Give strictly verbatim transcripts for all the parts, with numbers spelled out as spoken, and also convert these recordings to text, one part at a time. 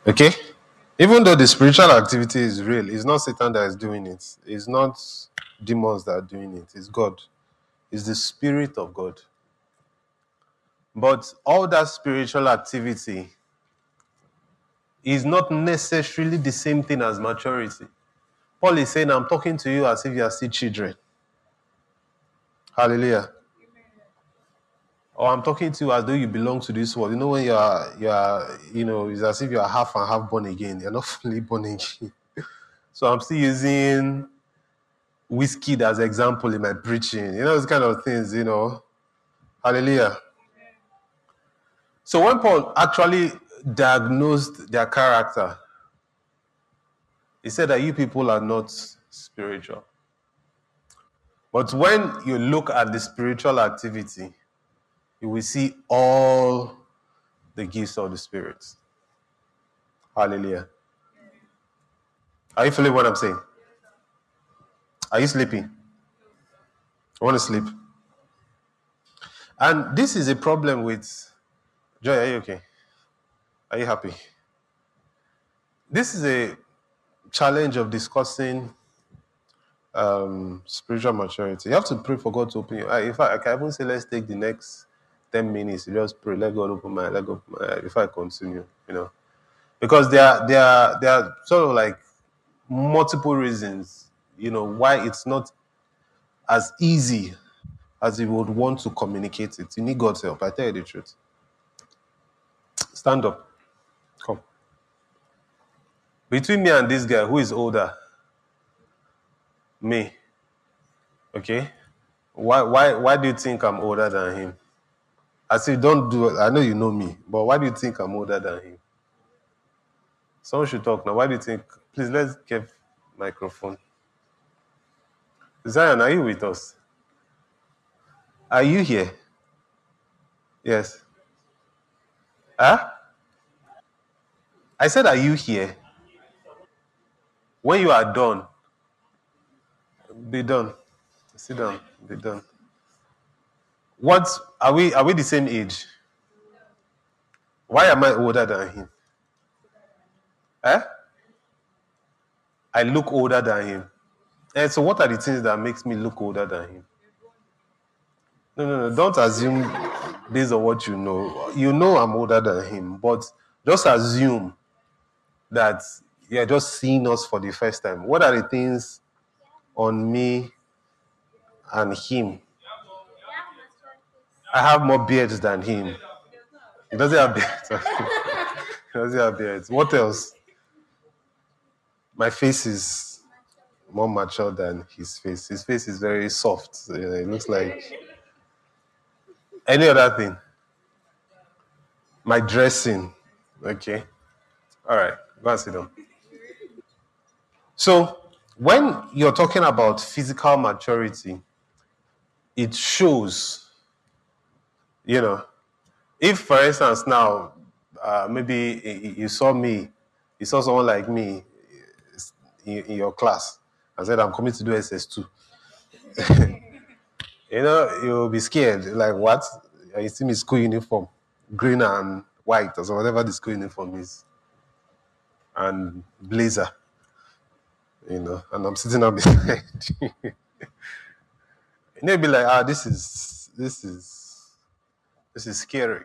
Okay? Even though the spiritual activity is real, it's not Satan that is doing it. It's not demons that are doing it. It's God. It's the Spirit of God. But all that spiritual activity is not necessarily the same thing as maturity. Paul is saying, I'm talking to you as if you are still children. Hallelujah. Or I'm talking to you as though you belong to this world. You know, when you are, you are, you know, it's as if you are half and half born again. You're not fully born again. So I'm still using whiskey as example in my preaching. You know, those kind of things, you know. Hallelujah. So when Paul actually diagnosed their character, he said that you people are not spiritual. But when you look at the spiritual activity, you will see all the gifts of the Spirit. Hallelujah. Are you feeling what I'm saying? Are you sleeping? I want to sleep. And this is a problem with Joy. Are you okay? Are you happy? This is a challenge of discussing um, spiritual maturity. You have to pray for God to open your eye. In fact, I can even say, let's take the next ten minutes. You just pray, let God open my eye, let God open my eye before I continue, you know. Because there are, there are, there are sort of like multiple reasons, you know, why it's not as easy as you would want to communicate it. You need God's help. I tell you the truth. Stand up. Come. Between me and this guy, who is older? Me. Okay? Why why why do you think I'm older than him? I say don't do it. I know you know me, but why do you think I'm older than him? Someone should talk now. Why do you think? Please let's get microphone. Zion, are you with us? Are you here? Yes. Huh? I said, are you here? When you are done, be done. Sit down. Be done. What are we? Are we the same age? Why am I older than him? Eh? I look older than him. And so, what are the things that makes me look older than him? No, no, no. Don't assume based on what you know. You know I'm older than him, but just assume that you're just seeing us for the first time. What are the things on me and him? I have more beards than him. He doesn't have beards. He doesn't have beards. What else? My face is more mature than his face. His face is very soft. It looks like any other thing. My dressing. Okay. All right. Go and sit down. So, when you're talking about physical maturity, it shows, you know, if, for instance, now, uh, maybe you saw me, you saw someone like me in, in your class and said, I'm coming to do S S two. You know, you'll be scared. Like, what? You see me school uniform, green and white, or so whatever the school uniform is, and blazer, you know, and I'm sitting up beside you. And they'll be like, ah, this is, this is, this is scary.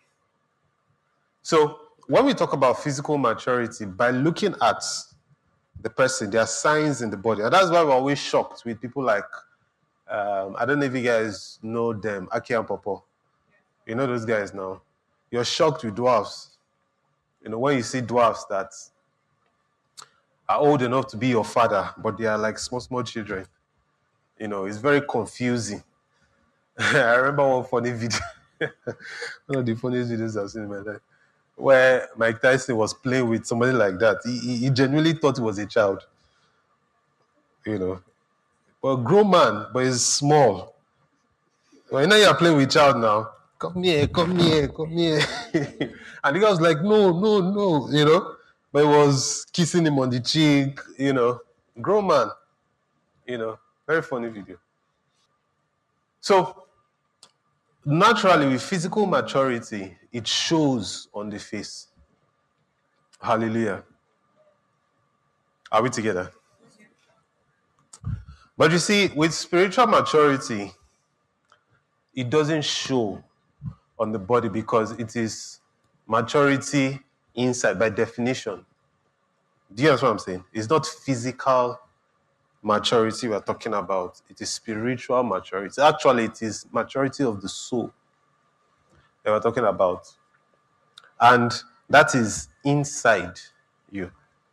So when we talk about physical maturity, by looking at the person, there are signs in the body. And that's why we're always shocked with people like, um, I don't know if you guys know them, Aki and Popo. You know those guys now. You're shocked with dwarfs. You know, when you see dwarfs that are old enough to be your father, but they are like small, small children. You know, it's very confusing. I remember one funny video. One of the funniest videos I've seen in my life, where Mike Tyson was playing with somebody like that. He, he, he genuinely thought he was a child, you know. But a grown man, but he's small. Well, you know you're playing with child now. Come here, come here, come here. And the guy was like, no, no, no, you know. But he was kissing him on the cheek, you know. Grown man, you know. Very funny video. So, naturally, with physical maturity, it shows on the face. Hallelujah. Are we together? But you see, with spiritual maturity, it doesn't show on the body because it is maturity inside by definition. Do you understand what I'm saying? It's not physical maturity we're talking about. It is spiritual maturity. Actually, it is maturity of the soul that we're talking about. And that is inside you.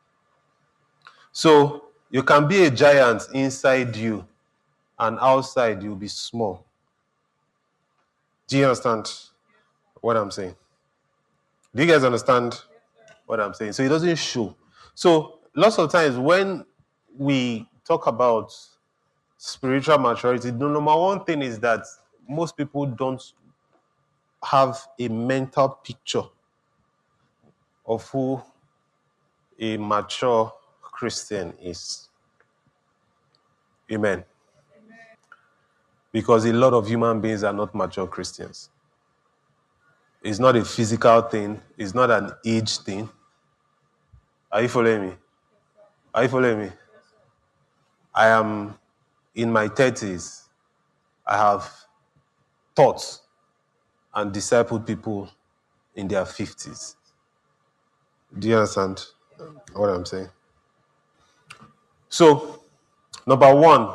So you can be a giant inside you and outside you'll be small. Do you understand what I'm saying? Do you guys understand what I'm saying? So it doesn't show. So lots of times when we talk about spiritual maturity, the number one thing is that most people don't have a mental picture of who a mature Christian is. Amen. Because a lot of human beings are not mature Christians. It's not a physical thing. It's not an age thing. Are you following me? Are you following me? I am in my thirties. I have taught and discipled people in their fifties. Do you understand what I'm saying? So, number one,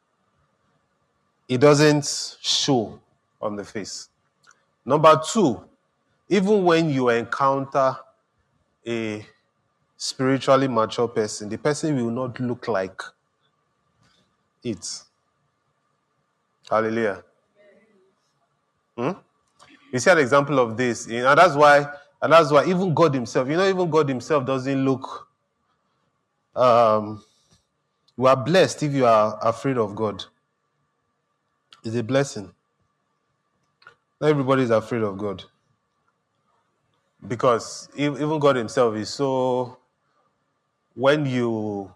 it doesn't show on the face. Number two, even when you encounter a spiritually mature person, the person will not look like it. Hallelujah. Hmm? You see an example of this, you know, and that's why, and that's why even God Himself, you know, even God Himself doesn't look. Um, you are blessed if you are afraid of God. It's a blessing. Not everybody is afraid of God because even God Himself is so. When you,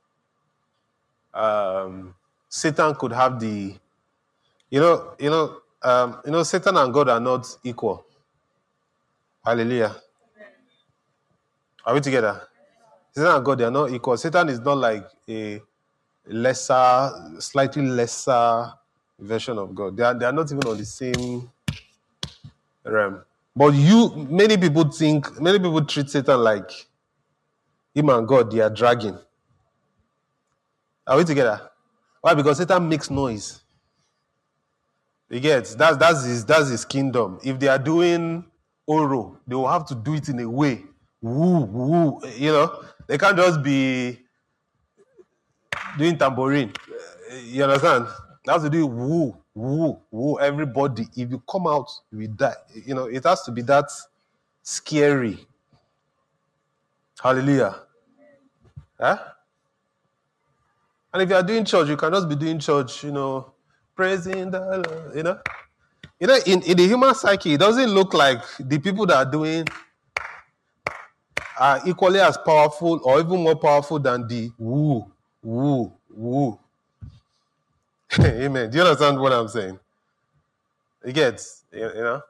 um, Satan could have the, you know, you know, um, you know, Satan and God are not equal. Hallelujah. Are we together? Satan and God, they are not equal. Satan is not like a lesser, slightly lesser version of God. They are, they are not even on the same realm. But you, many people think, many people treat Satan like him and God, they are dragging. Are we together? Why? Because Satan makes noise. You get, that's that's his that's his kingdom. If they are doing oro, they will have to do it in a way. Woo, woo. You know, they can't just be doing tambourine. You understand? They have to do woo, woo, woo. Everybody. If you come out, you will die. You know, it has to be that scary. Hallelujah. Huh? And if you are doing church, you can just be doing church, you know, praising the Lord, you know. You know, in, in the human psyche, it doesn't look like the people that are doing are equally as powerful or even more powerful than the woo, woo, woo. Amen. Do you understand what I'm saying? It gets, you know.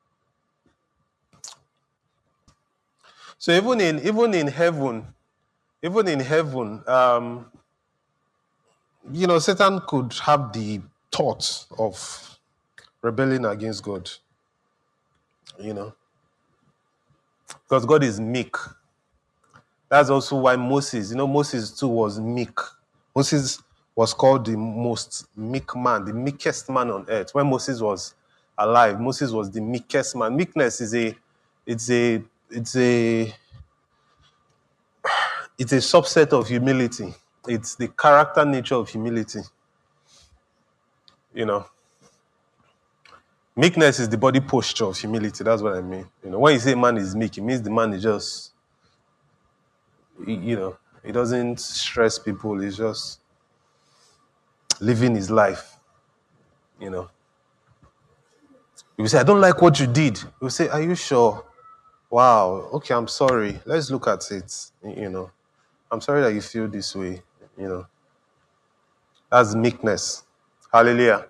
So even in even in heaven, even in heaven, um, you know, Satan could have the thought of rebelling against God. You know, because God is meek. That's also why Moses, you know, Moses too was meek. Moses was called the most meek man, the meekest man on earth. When Moses was alive, Moses was the meekest man. Meekness is a, it's a, it's a, it's a subset of humility. It's the character nature of humility. You know, meekness is the body posture of humility. That's what I mean. You know, when you say man is meek, it means the man is just, you know, he doesn't stress people. He's just living his life. You know, you say, I don't like what you did. You say, are you sure? Wow, okay, I'm sorry. Let's look at it. You know, I'm sorry that you feel this way. You know, that's meekness. Hallelujah.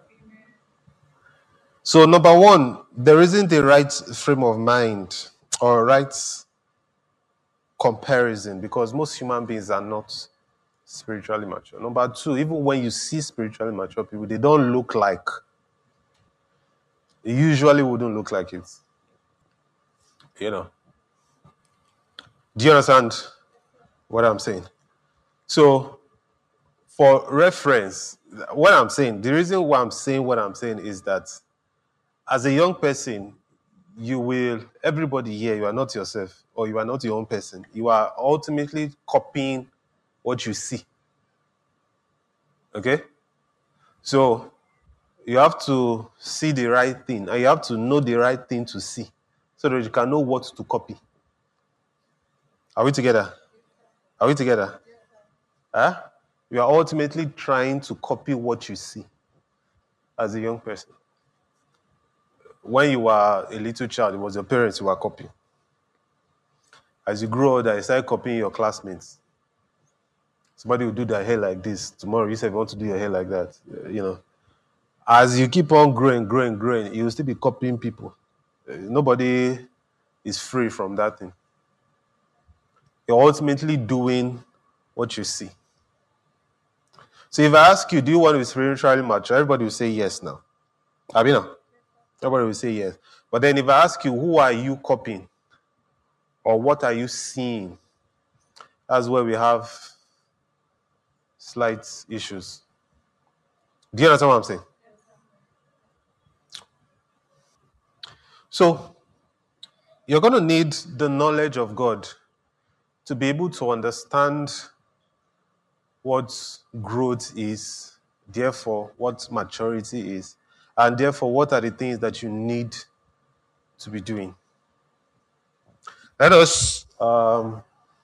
So, number one, there isn't a right frame of mind or right comparison, because most human beings are not spiritually mature. Number two, even when you see spiritually mature people, they don't look like, they usually wouldn't look like it. You know. Do you understand what I'm saying? So, for reference, what I'm saying, the reason why I'm saying what I'm saying is that as a young person, you will, everybody here, you are not yourself, or you are not your own person. You are ultimately copying what you see. Okay? So you have to see the right thing, and you have to know the right thing to see so that you can know what to copy. Are we together? Are we together? Huh? You are ultimately trying to copy what you see as a young person. When you were a little child, it was your parents who were copying. As you grow older, you start copying your classmates. Somebody will do their hair like this. Tomorrow, you say you want to do your hair like that. Uh, You know, as you keep on growing, growing, growing, you will still be copying people. Uh, Nobody is free from that thing. You're ultimately doing what you see. So if I ask you, do you want to be spiritually mature? Everybody will say yes now. Abina? Everybody will say yes. But then if I ask you, who are you copying? Or what are you seeing? That's where we have slight issues. Do you understand what I'm saying? So you're going to need the knowledge of God to be able to understand what growth is, therefore, what maturity is, and therefore, what are the things that you need to be doing. Let us um,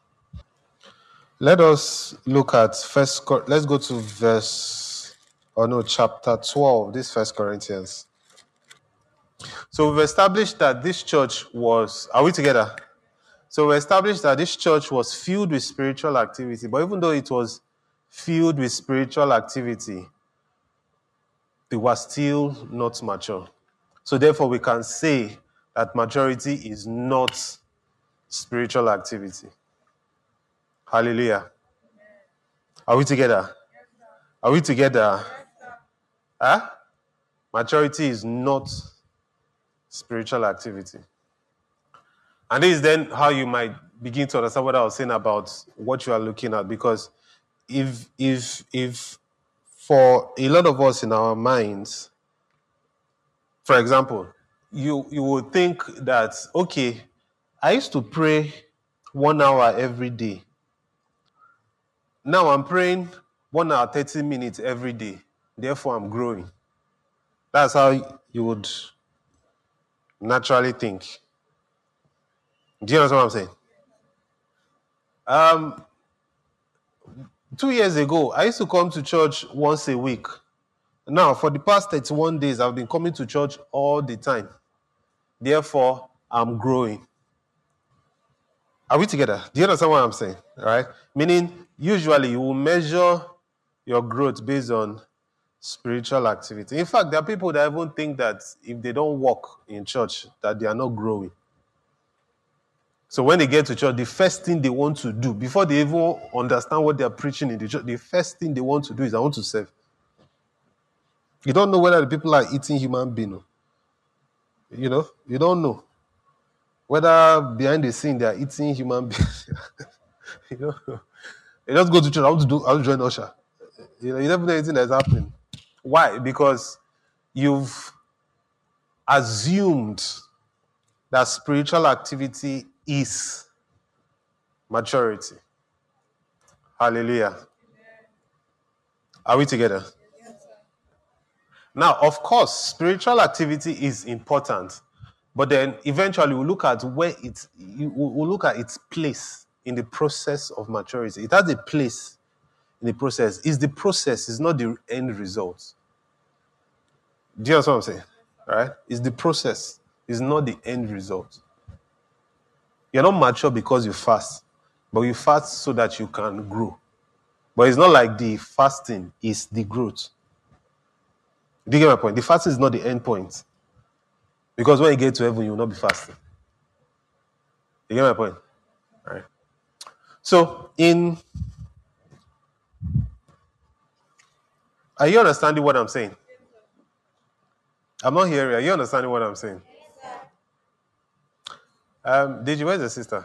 let us look at first. Let's go to verse, or no, chapter twelve. This First Corinthians. So we've established that this church was. Are we together? So we established that this church was filled with spiritual activity, but even though it was filled with spiritual activity, they were still not mature. So therefore, we can say that maturity is not spiritual activity. Hallelujah. Are we together? Are we together? Huh? Maturity is not spiritual activity. And this is then how you might begin to understand what I was saying about what you are looking at. Because if if if for a lot of us in our minds, for example, you you would think that, okay, I used to pray one hour every day. Now I'm praying one hour, thirty minutes every day. Therefore, I'm growing. That's how you would naturally think. Do you understand what I'm saying? Um, two years ago, I used to come to church once a week. Now, for the past thirty-one days, I've been coming to church all the time. Therefore, I'm growing. Are we together? Do you understand what I'm saying? All right? Meaning, usually you will measure your growth based on spiritual activity. In fact, there are people that even think that if they don't walk in church, that they are not growing. So when they get to church, the first thing they want to do, before they even understand what they are preaching in the church, the first thing they want to do is, I want to serve. You don't know whether the people are eating human being. You know, you don't know whether behind the scene they are eating human beings. you know, you just go to church. I want to do. I want to join usher. You know, you never know anything that's happening. Why? Because you've assumed that spiritual activity is maturity. Hallelujah. Are we together? Now, of course, spiritual activity is important, but then eventually we'll look at where it's, we'll look at its place in the process of maturity. It has a place in the process. It's the process, it's not the end result. Do you understand what I'm saying? All right? It's the process, it's not the end result. You're not mature because you fast, but you fast so that you can grow. But it's not like the fasting is the growth. Do you get my point? The fasting is not the end point. Because when you get to heaven, you will not be fasting. You get my point? All right. So, in are you understanding what I'm saying? I'm not hearing. Are you understanding what I'm saying? Um, did you? Where's the sister?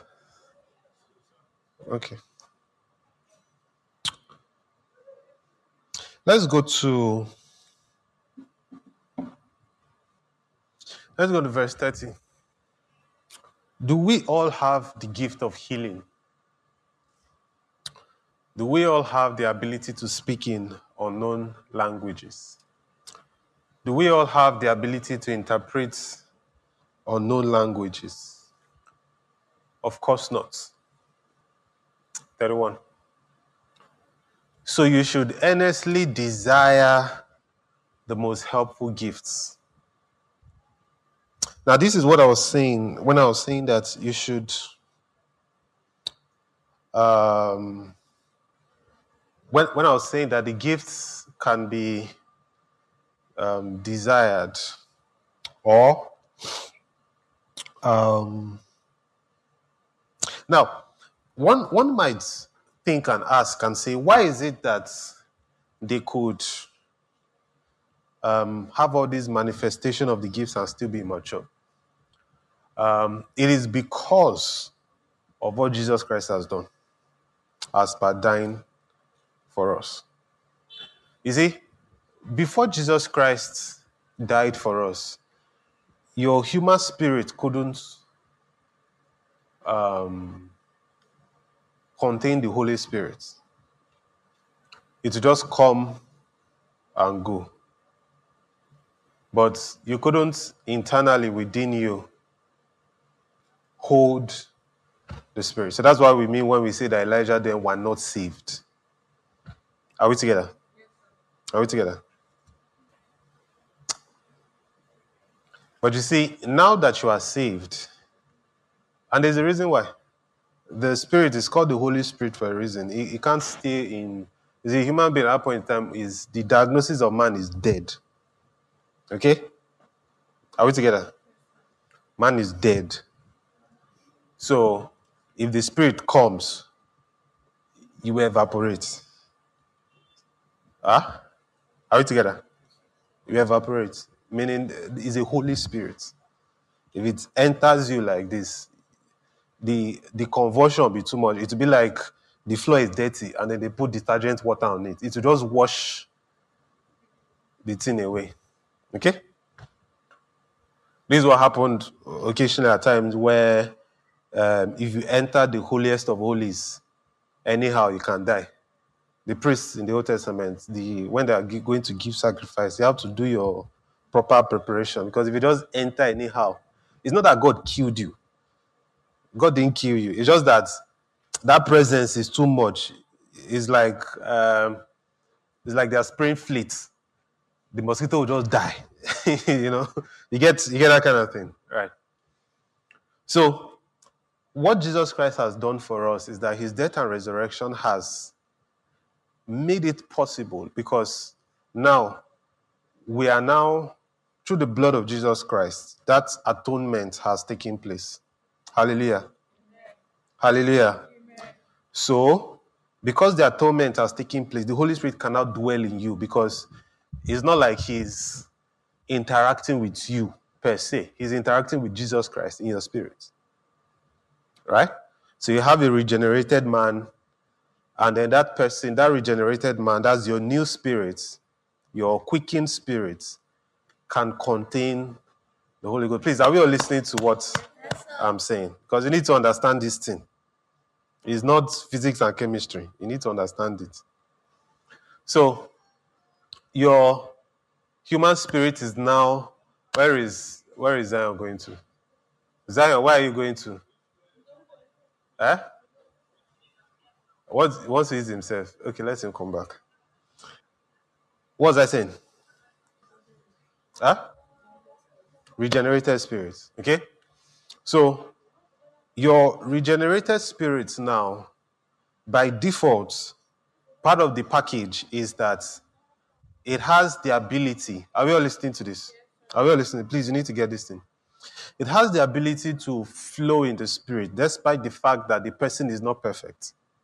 Okay. Let's go to let's go to verse thirty. Do we all have the gift of healing? Do we all have the ability to speak in unknown languages? Do we all have the ability to interpret unknown languages? Of course not. thirty-one. So you should earnestly desire the most helpful gifts. Now, this is what I was saying when I was saying that you should um, when, when I was saying that the gifts can be um, desired or um, now one one might think and ask and say, why is it that they could um, have all these manifestation of the gifts and still be immature? Um, it is because of what Jesus Christ has done as per dying for us. You see, before Jesus Christ died for us, your human spirit couldn't um, contain the Holy Spirit. It would just come and go. But you couldn't internally within you hold the Spirit. So that's what we mean when we say that Elijah then were not saved. Are we together? Are we together? But you see, now that you are saved, and there's a reason why. The Spirit is called the Holy Spirit for a reason. It, it can't stay in. Is a human being at that point in time is the diagnosis of man is dead. Okay? Are we together? Man is dead. So if the Spirit comes, you will evaporate. Huh? Are we together? You evaporate. Meaning it's a Holy Spirit. If it enters you like this, the the conversion will be too much. It will be like the floor is dirty and then they put detergent water on it. It will just wash the thing away. Okay? This is what happened occasionally at times where um, if you enter the holiest of holies, anyhow, you can die. The priests in the Old Testament, the when they are gi- going to give sacrifice, you have to do your proper preparation. Because if you just enter anyhow, it's not that God killed you. God didn't kill you. It's just that that presence is too much. It's like um, it's like they're spraying fleet. The mosquito will just die. you know, you get you get that kind of thing, right? So, what Jesus Christ has done for us is that his death and resurrection has made it possible because now we are now, through the blood of Jesus Christ, that atonement has taken place. Hallelujah. Hallelujah. So, because the atonement has taken place, the Holy Spirit cannot dwell in you because it's not like he's interacting with you per se. He's interacting with Jesus Christ in your spirit. Right? So you have a regenerated man, and then that person, that regenerated man, that's your new spirit, your quickened spirit, can contain the Holy Ghost. Please, are we all listening to what I'm saying? Because you need to understand this thing. It's not physics and chemistry. You need to understand it. So, your human spirit is now, where is where is Zion going to? Zion, where are you going to? Eh? What he wants to eat himself. Okay, let him come back. What was I saying? Huh? Regenerated spirits. Okay? So your regenerated spirits now, by default, part of the package is that it has the ability. Are we all listening to this? Are we all listening? Please, you need to get this thing. It has the ability to flow in the spirit, despite the fact that the person is not perfect.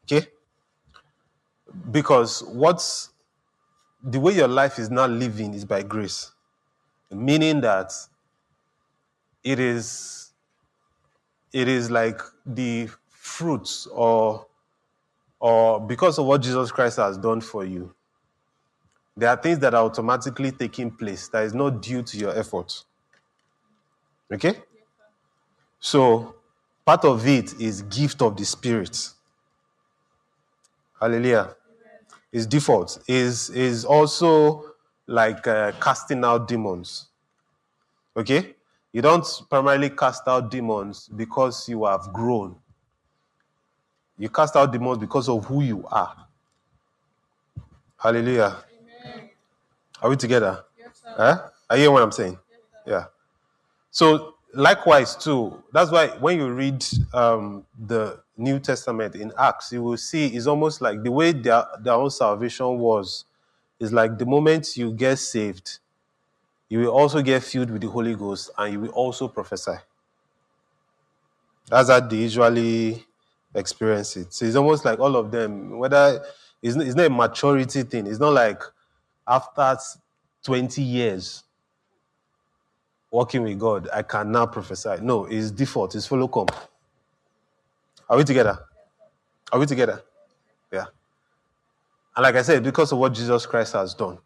Okay? Because what's the way your life is now living is by grace. Meaning that it is it is like the fruits or or because of what Jesus Christ has done for you. There are things that are automatically taking place that is not due to your effort. Okay? So part of it is gift of the Spirit. Hallelujah. Is default. Is is also like uh, casting out demons. Okay? You don't primarily cast out demons because you have grown. You cast out demons because of who you are. Hallelujah. Amen. Are we together? Yes, sir. Eh? Are you hearing what I'm saying? Yes, yeah. So likewise too, that's why when you read um, the New Testament in Acts, you will see it's almost like the way their, their own salvation was, is like the moment you get saved, you will also get filled with the Holy Ghost and you will also prophesy. That's how they usually experience it. So it's almost like all of them, whether it's, it's not a maturity thing. It's not like after twenty years working with God, I can now prophesy. No, it's default. It's follow come. Are we together? Are we together? Yeah. And like I said, because of what Jesus Christ has done.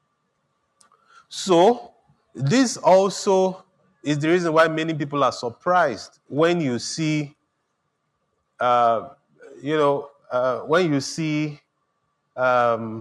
So this also is the reason why many people are surprised when you see, uh, you know, uh, when you see um,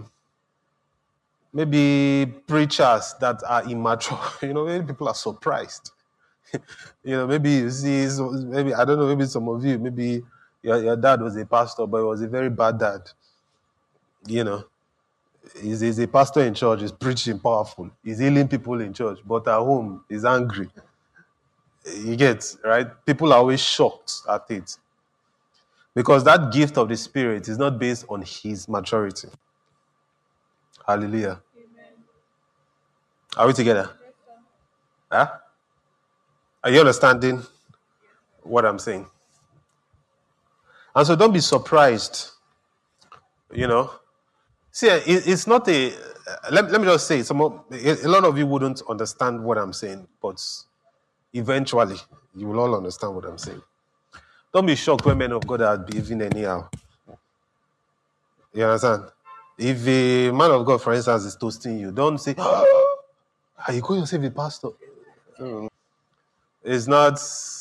maybe preachers that are immature. You know, many people are surprised. You know, maybe you see, maybe I don't know, maybe some of you, maybe your, your dad was a pastor, but he was a very bad dad. You know, he's, he's a pastor in church, he's preaching powerful, he's healing people in church, but at home he's angry. You get, right? People are always shocked at it. Because that gift of the Spirit is not based on his maturity. Hallelujah. Amen. Are we together? Yes, huh? Are you understanding what I'm saying? And so don't be surprised. You know, see, it, it's not a. Let, let me just say, some of, a, a lot of you wouldn't understand what I'm saying, but eventually you will all understand what I'm saying. Don't be shocked when men of God are behaving anyhow. You understand? If a man of God, for instance, is toasting you, don't say, oh, "Are you going to save a pastor?" Mm. It's not.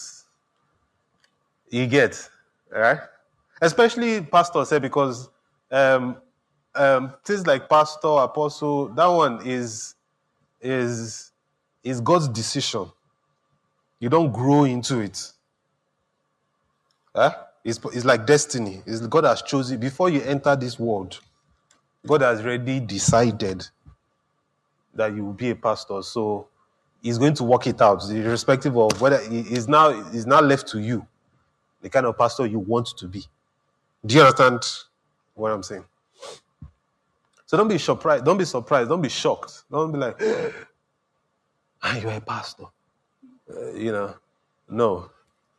You get, right? Especially pastors, say, because um, um, things like pastor, apostle, that one is is is God's decision. You don't grow into it. Huh? It's, it's like destiny. It's, God has chosen before you enter this world. God has already decided that you will be a pastor. So he's going to work it out, irrespective of whether it's now it's now left to you, the kind of pastor you want to be. Do you understand what I'm saying? So don't be surprised. Don't be surprised. Don't be shocked. Don't be like, ah, you're a pastor. Uh, you know, no.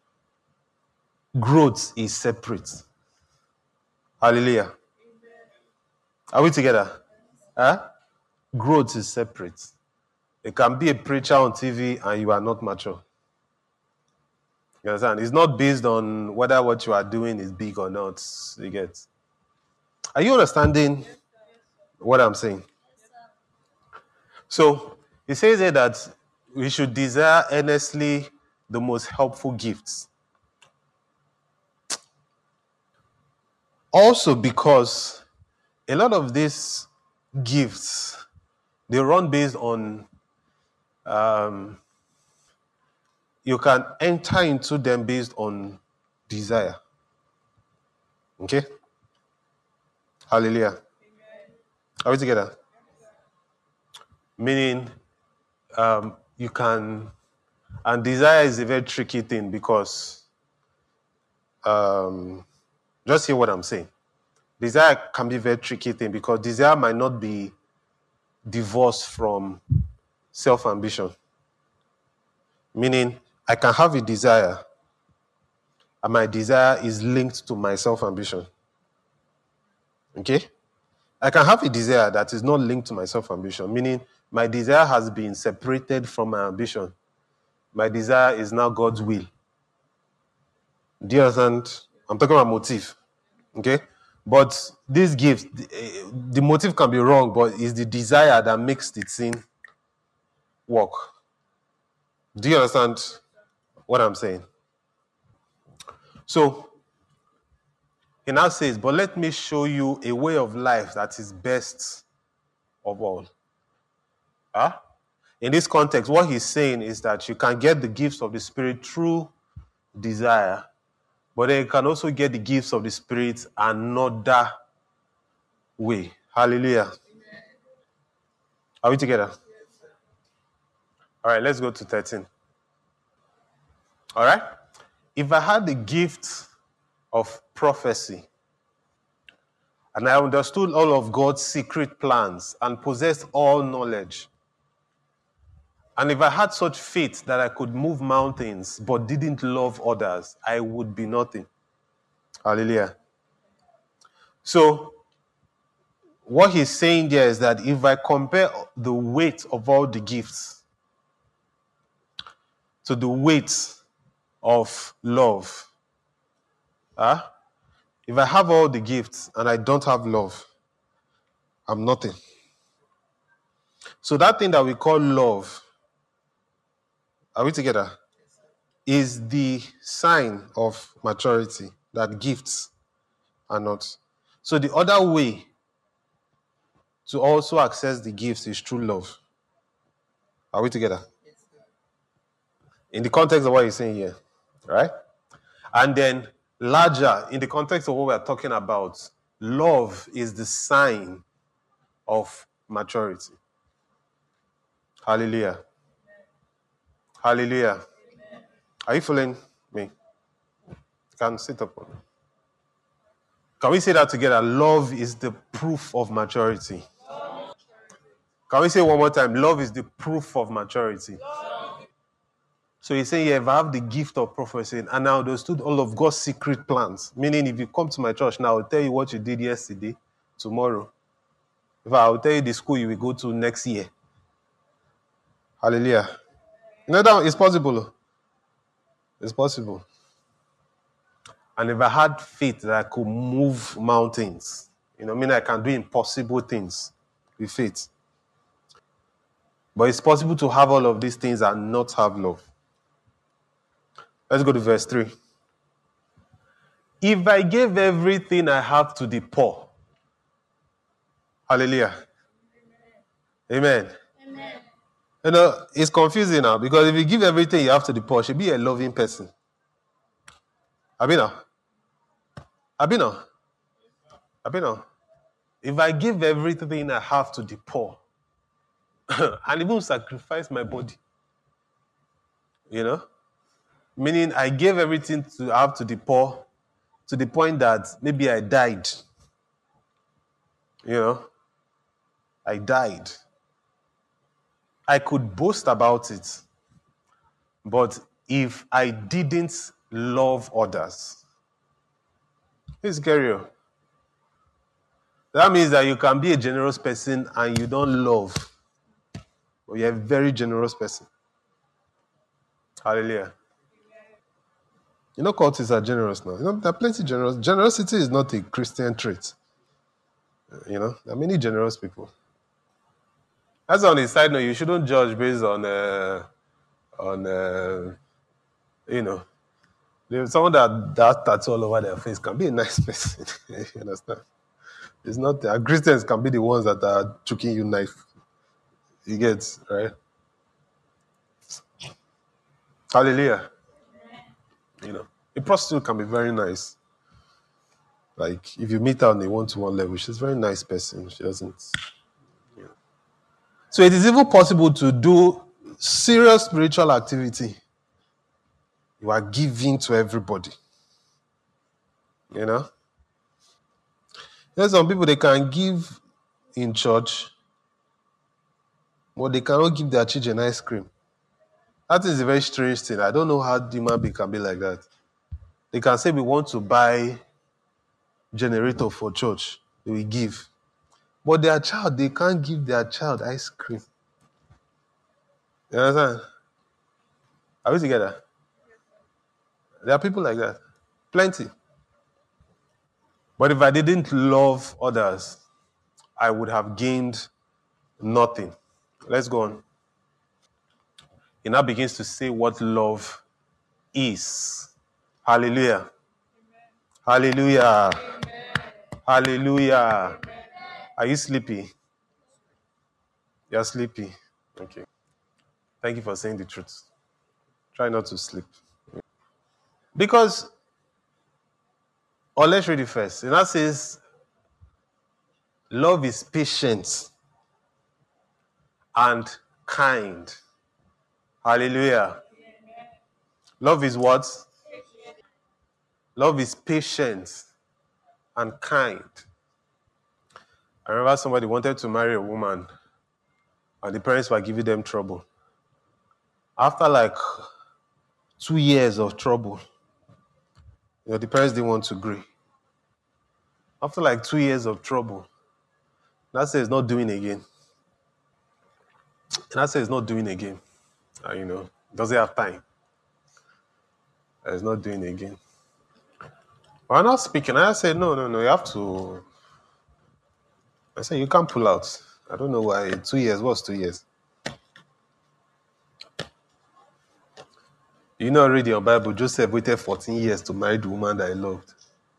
Growth is separate. Hallelujah. Amen. Are we together? Huh? Growth is separate. You can be a preacher on T V and you are not mature. You understand? It's not based on whether what you are doing is big or not. You get? Are you understanding what I'm saying? So it says here that we should desire earnestly the most helpful gifts. Also because a lot of these gifts, they run based on, um, you can enter into them based on desire. Okay? Hallelujah. Amen. Are we together? Meaning, um, you can, and desire is a very tricky thing because, um, just hear what I'm saying. Desire can be a very tricky thing because desire might not be divorced from self-ambition. Meaning, I can have a desire, and my desire is linked to my self-ambition. Okay? I can have a desire that is not linked to my self-ambition, meaning my desire has been separated from my ambition. My desire is now God's will. Do you understand? I'm talking about motive. Okay? But this gift, the, the motive can be wrong, but it's the desire that makes the thing work. Do you understand what I'm saying? So he now says, but let me show you a way of life that is best of all. Huh? In this context, what he's saying is that you can get the gifts of the Spirit through desire, but then you can also get the gifts of the Spirit another way. Hallelujah. Are we together? All right, let's go to thirteen. All right? If I had the gift of prophecy, and I understood all of God's secret plans and possessed all knowledge, and if I had such faith that I could move mountains but didn't love others, I would be nothing. Hallelujah. So, what he's saying there is that if I compare the weight of all the gifts to the weight of love, huh? If I have all the gifts and I don't have love, I'm nothing. So that thing that we call love, are we together? Is the sign of maturity that gifts are not. So the other way to also access the gifts is through love. Are we together? In the context of what you're saying here, right? And then larger, in the context of what we're talking about, love is the sign of maturity. Hallelujah. Hallelujah. Are you following me? You can sit up. Can we say that together? Love is the proof of maturity. Can we say one more time? Love is the proof of maturity. So he's saying, yeah, if I have the gift of prophecy and I understood all of God's secret plans, meaning if you come to my church now, I'll tell you what you did yesterday, tomorrow. If I'll tell you the school you will go to next year. Hallelujah. You know that it's possible. It's possible. And if I had faith that I could move mountains, you know, I mean, I can do impossible things with faith. But it's possible to have all of these things and not have love. Let's go to verse three. If I gave everything I have to the poor, hallelujah. Amen. Amen. You know, it's confusing now because if you give everything you have to the poor, you should be a loving person. Abina. Abina. Abina. If I give everything I have to the poor, and even sacrifice my body, you know, meaning I gave everything to have to the poor to the point that maybe I died. You know, I died. I could boast about it. But if I didn't love others, it's scary. That means that you can be a generous person and you don't love. But you're a very generous person. Hallelujah. You know, cultists are generous now. You know, there are plenty generous. Generosity is not a Christian trait. You know, there are many generous people. As on a side note, you shouldn't judge based on, uh, on uh, you know, there's someone that that tattoo all over their face can be a nice person. You understand? It's not uh, Christians can be the ones that are choking you knife. You get right? Hallelujah. You know, a prostitute can be very nice. Like if you meet her on a one-to-one level, she's a very nice person. She doesn't. You know. So it is even possible to do serious spiritual activity. You are giving to everybody. You know? There's some people they can give in church, but they cannot give their children ice cream. That is a very strange thing. I don't know how human being can be like that. They can say we want to buy generator for church. they will give. But their child, they can't give their child ice cream. You understand? Are we together? There are people like that. Plenty. But if I didn't love others, I would have gained nothing. Let's go on. He now begins to say what love is. Hallelujah. Hallelujah. Hallelujah. Are you sleepy? You're sleepy. Okay. Thank you for saying the truth. Try not to sleep. Because, or let's read it first. And that says, love is patient and kind. Hallelujah. Love is what? Love is patient and kind. I remember somebody wanted to marry a woman and the parents were giving them trouble. After like two years of trouble, you know, the parents didn't want to agree. After like two years of trouble, that says not doing again. And that says not doing again. And, you know, doesn't have time. It's not doing again. But I'm not speaking. I said, no, no, no, you have to. I said, you can't pull out. I don't know why. Two years, what's two years? You know, read your Bible, Joseph waited fourteen years to marry the woman that he loved.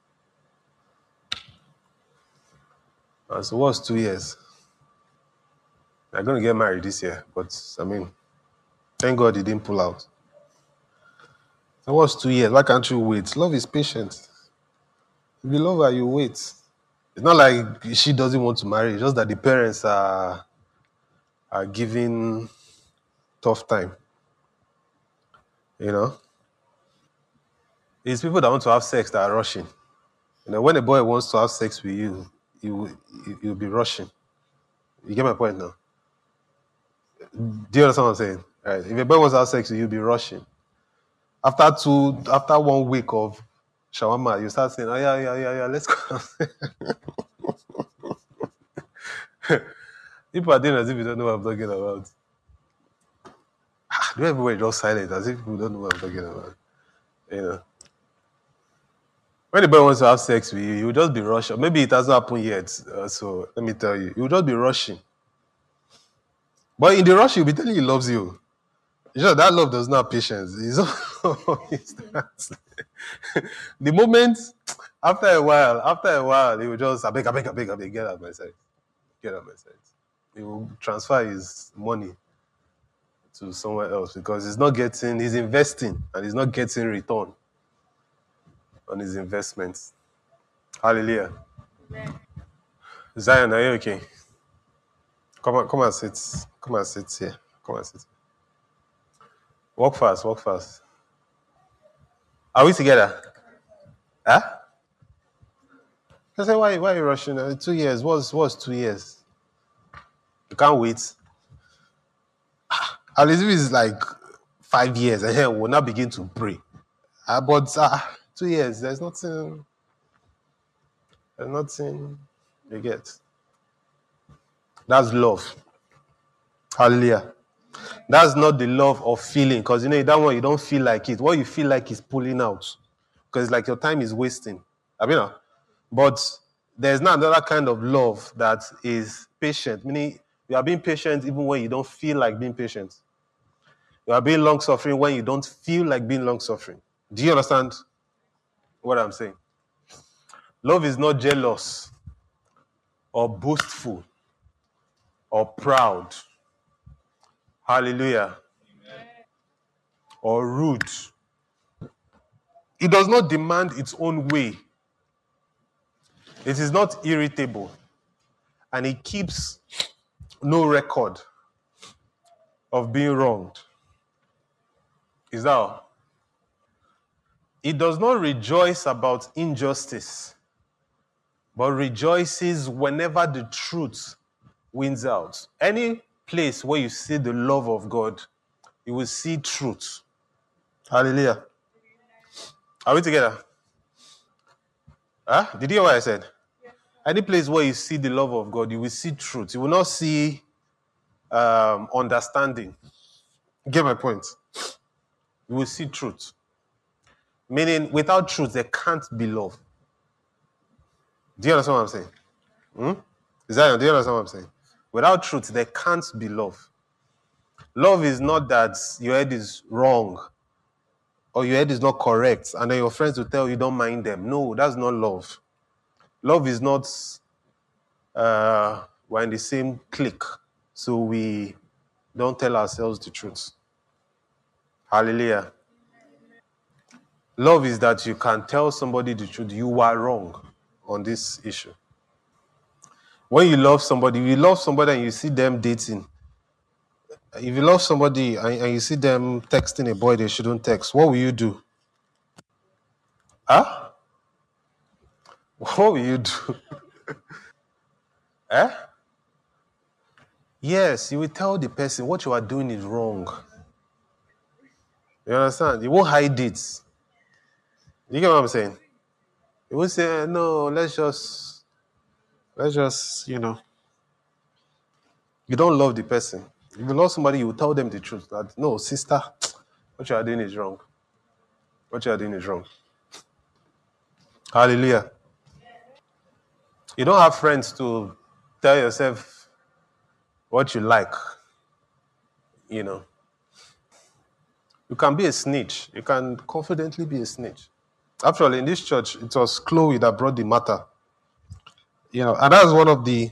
And so what's two years? I'm going to get married this year, but I mean, thank God he didn't pull out. So what's two years? Why can't you wait? Love is patient. If you love her, you wait. It's not like she doesn't want to marry, it's just that the parents are, are giving tough time. You know? It's people that want to have sex that are rushing. You know, when a boy wants to have sex with you, he will, he will be rushing. You get my point now? Do you understand what I'm saying? Right. If a boy wants to have sex with you, you'll be rushing. After two, after one week of shawarma, you start saying, oh yeah, yeah, yeah, yeah, let's go. People are doing as if you don't know what I'm talking about. Do everywhere just silent, as if people don't know what I'm talking about. You know. When the boy wants to have sex with you, you'll just be rushing. Maybe it hasn't happened yet, uh, so let me tell you, you'll just be rushing. But in the rush, he'll be telling you he loves you. You know, that love does not have patience. It's always that. The moment, after a while, after a while, he will just, I beg, I beg, I beg, I beg, get out of my sight. Get out of my sight. He will transfer his money to somewhere else because he's not getting, he's investing and he's not getting return on his investments. Hallelujah. Amen. Zion, are you okay? Come on, come and sit. Come and sit here. Come and sit. Walk fast, walk fast. Are we together? Huh? I said, why, why are you rushing? Uh, two years. What's, what's two years? You can't wait. At least if it's like five years, and then we'll now begin to pray. Uh, but uh, two years, there's nothing, there's nothing you get. That's love. Hallelujah. That's not the love of feeling, because you know that one you don't feel like it. What you feel like is pulling out, because it's like your time is wasting. I mean, uh, but there's not another kind of love that is patient, meaning you are being patient even when you don't feel like being patient. You are being long-suffering when you don't feel like being long-suffering. Do you understand what I'm saying? Love is not jealous or boastful or proud. Hallelujah. Or rude. It does not demand its own way. It is not irritable. And it keeps no record of being wronged. Is that all? It does not rejoice about injustice, but rejoices whenever the truth wins out. Any place where you see the love of God, you will see truth. Hallelujah. Are we together? Huh? Did you hear what I said? Any place where you see the love of God, you will see truth. You will not see um, understanding. You get my point? You will see truth. Meaning, without truth, there can't be love. Do you understand what I'm saying? Hmm? Is that, do you understand what I'm saying? Without truth, there can't be love. Love is not that your head is wrong or your head is not correct, and then your friends will tell you don't mind them. No, that's not love. Love is not uh, we're in the same clique, so we don't tell ourselves the truth. Hallelujah. Love is that you can tell somebody the truth. You are wrong on this issue. When you love somebody, you love somebody and you see them dating. If you love somebody and, and you see them texting a boy they shouldn't text, what will you do? Huh? What will you do? Eh? Yes, you will tell the person what you are doing is wrong. You understand? You won't hide it. You get what I'm saying? You won't say, no, let's just, let's just, you know. You don't love the person. If you love somebody, you will tell them the truth. That, no, sister, what you are doing is wrong. What you are doing is wrong. Hallelujah. You don't have friends to tell yourself what you like, you know. You can be a snitch. You can confidently be a snitch. After all, in this church, it was Chloe that brought the matter. You know, and that's one of the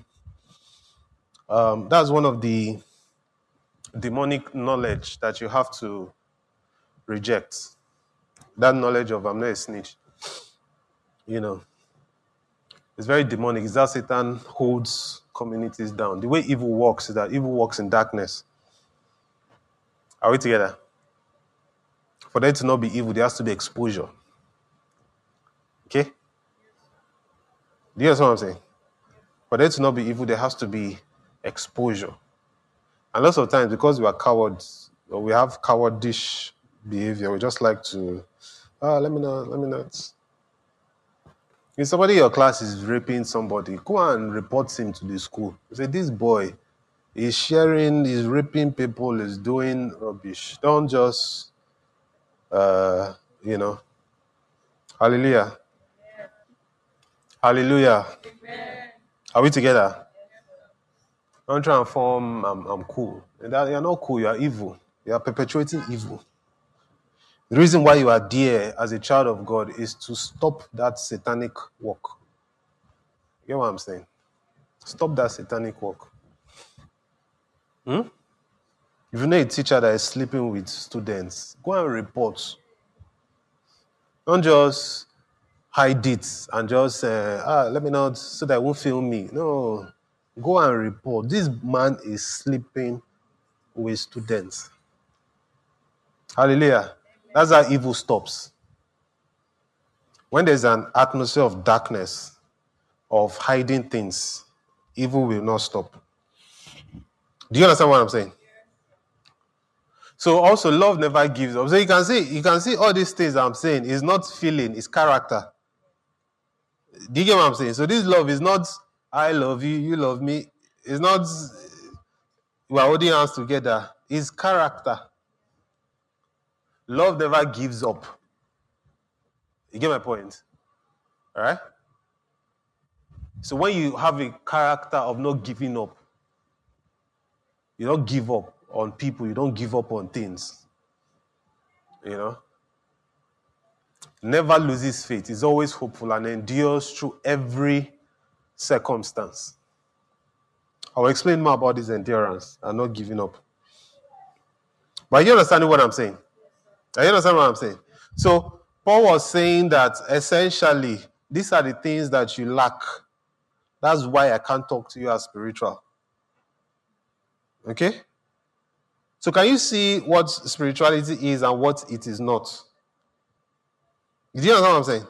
um, that's one of the demonic knowledge that you have to reject. That knowledge of I'm not a snitch. You know, it's very demonic. It's how Satan holds communities down. The way evil works is that evil works in darkness. Are we together? For there to not be evil, there has to be exposure. Okay? Do you understand what I'm saying? For there to not be evil, there has to be exposure. And lots of times, because we are cowards, or we have cowardish behavior, we just like to, ah, let me not, let me not. If somebody in your class is raping somebody, go and report him to the school. Say, this boy is sharing, is raping people, is doing rubbish. Don't just, uh, you know, hallelujah. Hallelujah. Are we together? Don't try and form, I'm, I'm cool. You're not cool, you are evil. You are perpetuating evil. The reason why you are there as a child of God is to stop that satanic work. You get what I'm saying? Stop that satanic work. Hmm? If you know a teacher that is sleeping with students, go and report. Don't just hide it and just uh, ah, let me not so that it won't feel me. No, go and report. This man is sleeping with students. Hallelujah. That's how evil stops. When there's an atmosphere of darkness, of hiding things, evil will not stop. Do you understand what I'm saying? So also love never gives up. So you can see, you can see all these things I'm saying is not feeling, it's character. Do you get what I'm saying? So this love is not I love you, you love me. It's not we are holding hands together. It's character. Love never gives up. You get my point? All right? So when you have a character of not giving up, you don't give up on people, you don't give up on things. You know? Never loses faith. Is always hopeful and endures through every circumstance. I will explain more about this endurance and not giving up. But you understand what I'm saying? Are you understand what I'm saying? So Paul was saying that essentially these are the things that you lack. That's why I can't talk to you as spiritual. Okay? So can you see what spirituality is and what it is not? Do you understand what I'm saying?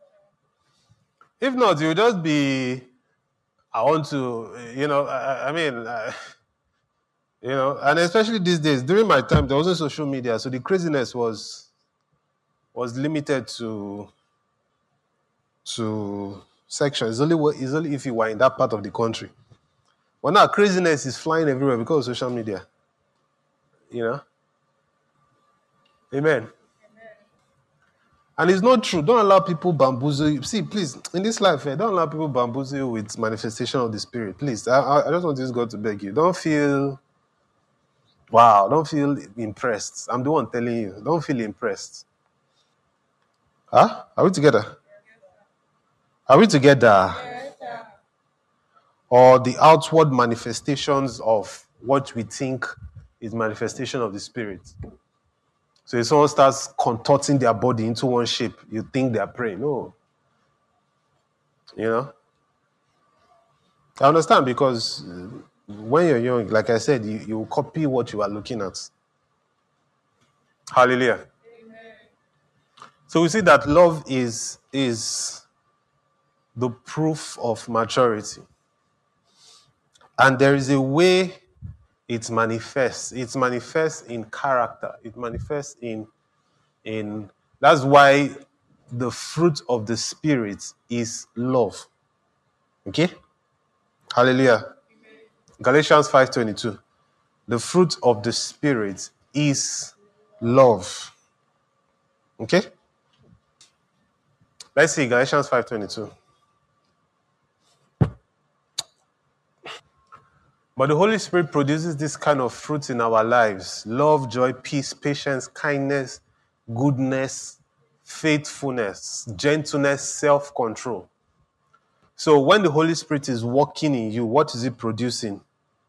If not, you'll just be, I want to, you know, I, I mean, I, you know, and especially these days, during my time, there wasn't social media, so the craziness was was limited to to section. It's only, wh- it's only if you were in that part of the country. But now craziness is flying everywhere because of social media. You know? Amen. And it's not true. Don't allow people bamboozle you. See, please, in this life, eh, don't allow people bamboozle you with manifestation of the Spirit. Please, I, I I just want this God to beg you. Don't feel, wow, don't feel impressed. I'm the one telling you. Don't feel impressed. Huh? Are we together? Are we together? Or the outward manifestations of what we think is manifestation of the Spirit. So if someone starts contorting their body into one shape, you think they are praying. No. You know? I understand because uh, when you're young, like I said, you, you copy what you are looking at. Hallelujah. So we see that love is, is the proof of maturity. And there is a way it manifests. It manifests in character. It manifests in, in that's why the fruit of the Spirit is love. Okay? Hallelujah. Galatians five twenty-two. The fruit of the Spirit is love. Okay? Let's see Galatians five twenty-two. But the Holy Spirit produces this kind of fruit in our lives: love, joy, peace, patience, kindness, goodness, faithfulness, gentleness, self-control. So when the Holy Spirit is working in you, what is it producing?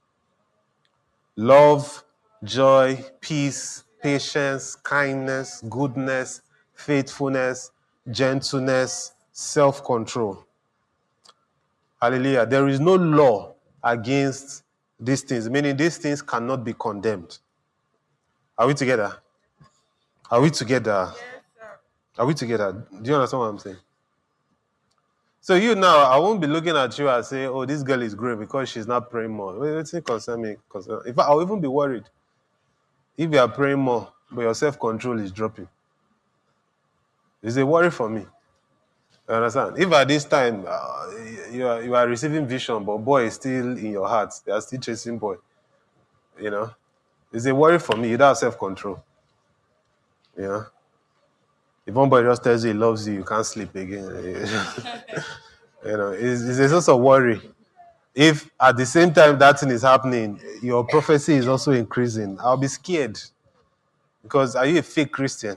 Love, joy, peace, patience, kindness, goodness, faithfulness, gentleness, self-control. Hallelujah. There is no law against these things, meaning these things cannot be condemned. Are we together? Are we together? Are we together? Do you understand what I'm saying? So you now, I won't be looking at you and say, oh, this girl is great because she's not praying more. Wait, wait, it concern me. Concern. In fact, I'll even be worried if you are praying more, but your self-control is dropping. It's a worry for me. You understand? If at this time uh, you are you are receiving vision, but boy is still in your heart, they are still chasing boy. You know, it's a worry for me. You don't have self-control. You know, if one boy just tells you he loves you, you can't sleep again. You know, it's, it's a source of worry. If at the same time that thing is happening, your prophecy is also increasing, I'll be scared. Because are you a fake Christian?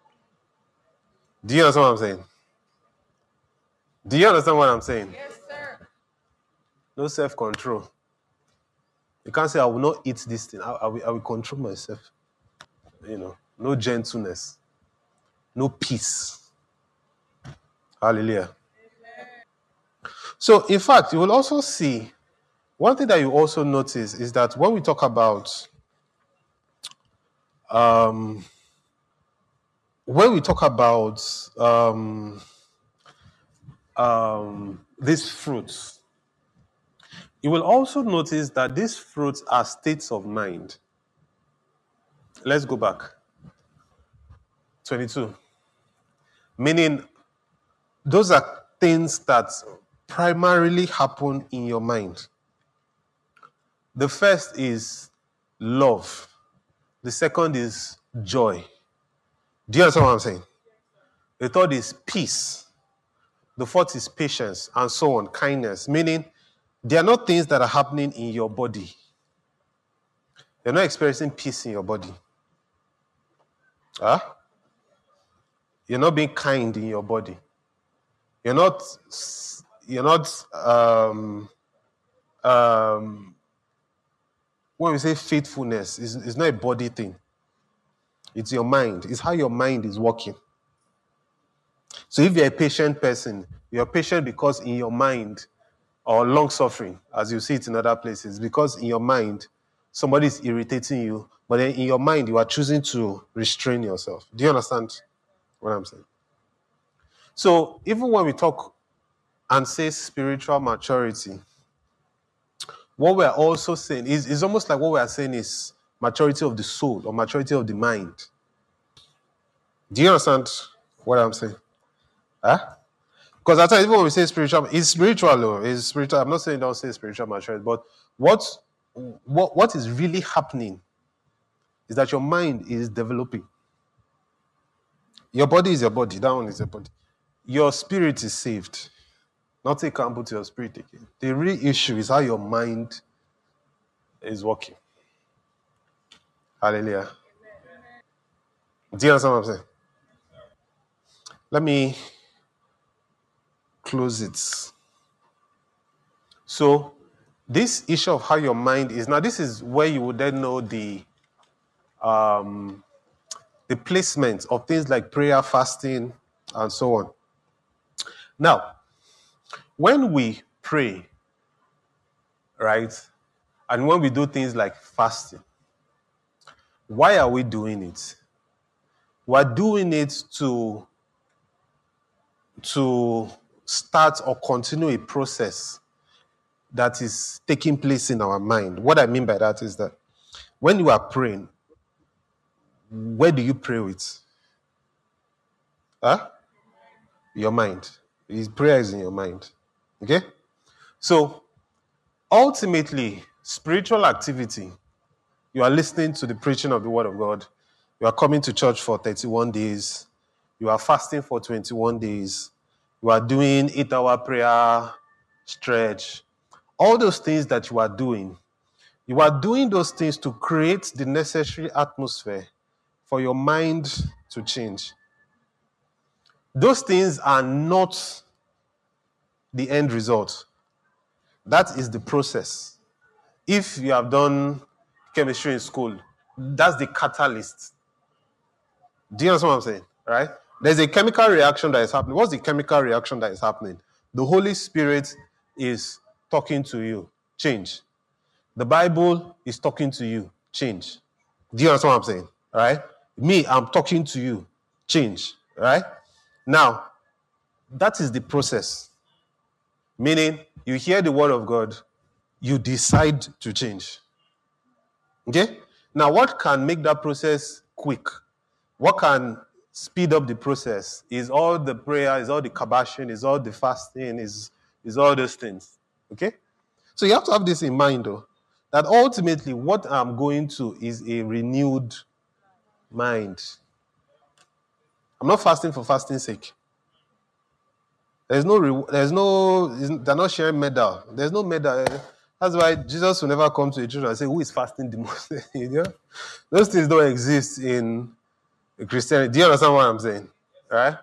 Do you understand what I'm saying? Do you understand what I'm saying? Yes, sir. No self-control. You can't say, I will not eat this thing. I, I, will, I will control myself. You know, no gentleness, no peace. Hallelujah. So, in fact, you will also see, one thing that you also notice is that when we talk about, um, when we talk about um, um, these fruits, you will also notice that these fruits are states of mind. Let's go back. twenty-two. Meaning, those are things that primarily happen in your mind. The first is love. The second is joy. Do you understand what I'm saying? The third is peace. The fourth is patience, and so on, kindness. Meaning, they are not things that are happening in your body. You're not experiencing peace in your body. Huh? You're not being kind in your body. You're not. You're not. Um, um, when we say faithfulness, it's, it's not a body thing. It's your mind. It's how your mind is working. So if you're a patient person, you're patient because in your mind, or long suffering, as you see it in other places, because in your mind, somebody is irritating you, but then in your mind, you are choosing to restrain yourself. Do you understand what I'm saying? So even when we talk and say spiritual maturity, what we're also saying is, is almost like what we're saying is maturity of the soul or maturity of the mind. Do you understand what I'm saying? Huh? Because I tell you, even when we say spiritual, it's spiritual, though. It's spiritual. I'm not saying don't say spiritual maturity, but what, what, what is really happening is that your mind is developing. Your body is your body. That one is your body. Your spirit is saved. Not take can't put your spirit again. The real issue is how your mind is working. Hallelujah. Do you understand what I'm saying? Let me close it. So, this issue of how your mind is, now this is where you would then know the um, the placement of things like prayer, fasting, and so on. Now, when we pray, right, and when we do things like fasting, why are we doing it? We're doing it to, to start or continue a process that is taking place in our mind. What I mean by that is that when you are praying, where do you pray with? Huh? Your mind. His prayer is in your mind. Okay? So ultimately, spiritual activity, you are listening to the preaching of the word of God. You are coming to church for thirty-one days. You are fasting for twenty-one days. You are doing eight-hour prayer stretch. All those things that you are doing, you are doing those things to create the necessary atmosphere for your mind to change. Those things are not the end result. That is the process. If you have done chemistry in school, that's the catalyst. Do you understand what I'm saying? Right? There's a chemical reaction that is happening. What's the chemical reaction that is happening? The Holy Spirit is talking to you. Change. The Bible is talking to you. Change. Do you understand what I'm saying? All right? Me, I'm talking to you. Change. All right? Now, that is the process. Meaning, you hear the word of God, you decide to change. Okay? Now, what can make that process quick? What can speed up the process is all the prayer, is all the kabashing, is all the fasting, is, is all those things. Okay? So you have to have this in mind, though, that ultimately what I'm going to is a renewed mind. I'm not fasting for fasting's sake. There's no, there's no, they're not sharing medal. There's no medal. That's why Jesus will never come to the children and say, who is fasting the most? You know? Those things don't exist in Christianity. Do you understand what I'm saying? Right?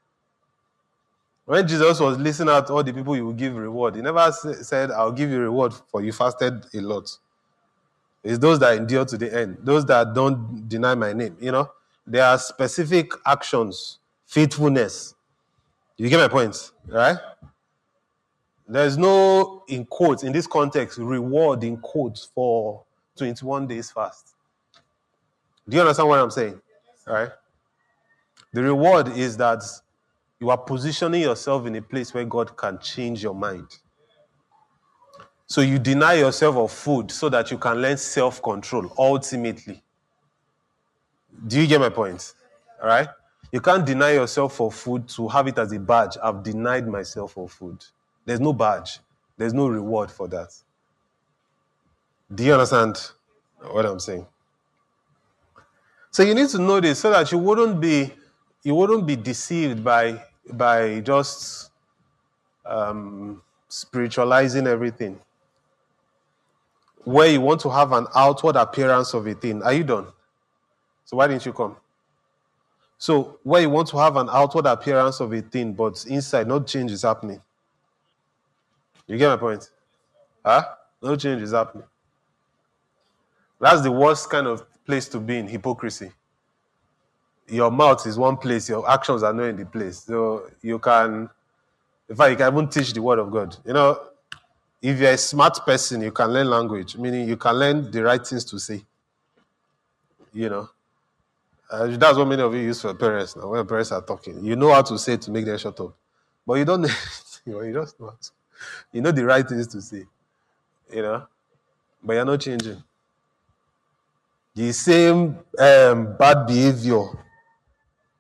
When Jesus was listing out all the people you will give reward, he never said, I'll give you reward for you fasted a lot. It's those that endure to the end, those that don't deny my name. You know, there are specific actions, faithfulness. You get my point, right? There's no, in quotes, in this context, reward in quotes for twenty-one days fast. Do you understand what I'm saying? All right? The reward is that you are positioning yourself in a place where God can change your mind. So you deny yourself of food so that you can learn self-control, ultimately. Do you get my point? All right? You can't deny yourself for food to have it as a badge. I've denied myself for food. There's no badge. There's no reward for that. Do you understand what I'm saying? So you need to know this so that you wouldn't be you wouldn't be deceived by by just um, spiritualizing everything. Where you want to have an outward appearance of a thing. Are you done? So why didn't you come? So where you want to have an outward appearance of a thing, but inside no change is happening. You get my point? Huh? No change is happening. That's the worst kind of place to be in, hypocrisy. Your mouth is one place, your actions are not in the place. So you can, in fact, you can even teach the word of God. You know, if you're a smart person, you can learn language, meaning you can learn the right things to say. You know, uh, that's what many of you use for parents now. When parents are talking, you know how to say to make them shut up, but you don't know. You know, you just know how to. You know the right things to say. You know, but you're not changing. The same um, bad behavior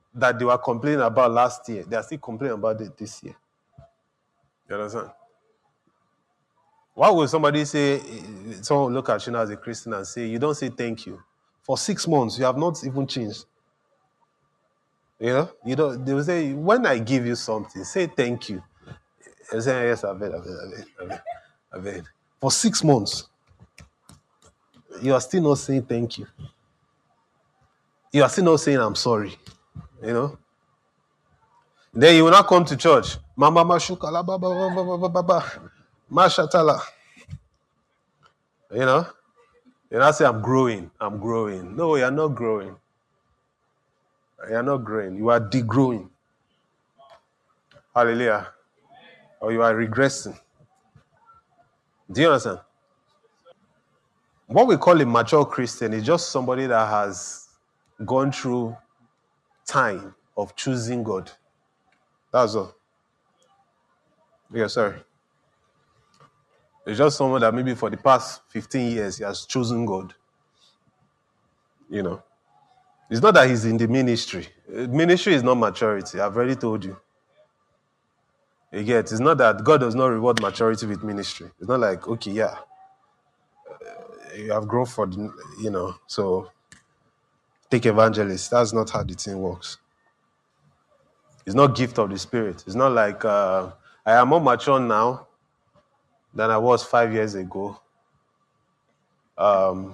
that they were complaining about last year, they are still complaining about it this year. You understand? Why would somebody say, someone will look at you now as a Christian and say, you don't say thank you? For six months, you have not even changed. You know, you don't, they will say, when I give you something, say thank you. You say, yes, I've heard, I've heard, I've heard, I've heard, I've heard. For six months, you are still not saying thank you. You are still not saying I'm sorry. You know? Then you will not come to church. Mama mashukala ba ba ba ba ba ba ba. Mashatala. You know? You not say I'm growing. I'm growing. No, you're not growing. You're not growing. You are degrowing. Hallelujah. Or you are regressing. Do you understand? What we call a mature Christian is just somebody that has gone through time of choosing God. That's all. Yeah, sorry. It's just someone that maybe for the past fifteen years he has chosen God. You know. It's not that he's in the ministry. Ministry is not maturity. I've already told you. You get, it's not that God does not reward maturity with ministry. It's not like, okay, yeah, you have grown for, the, you know, so take evangelist. That's not how the thing works. It's not gift of the Spirit. It's not like uh, I am more mature now than I was five years ago. Um,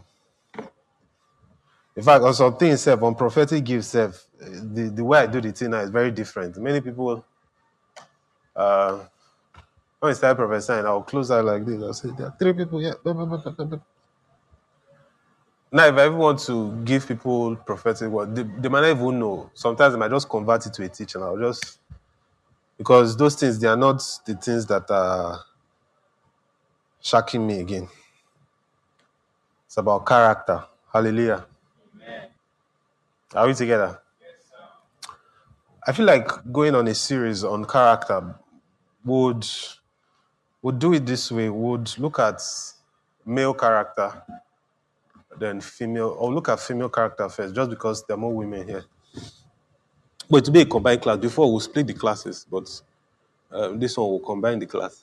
in fact, on some things, self, on prophetic gifts, self, the, the way I do the thing now is very different. Many people, uh, when I start prophesying, I'll close out like this. I'll say, there are three people here. Yeah. Now, if I ever want to give people prophetic word, they, they might not even know. Sometimes I might just convert it to a teaching. I'll just, because those things, they are not the things that are shocking me again. It's about character. Hallelujah. Amen. Are we together? Yes, sir. I feel like going on a series on character would, would do it this way, would look at male character, then female, or look at female character first, just because there are more women here. But to be a combined class, before we'll split the classes, but um, this one will combine the class.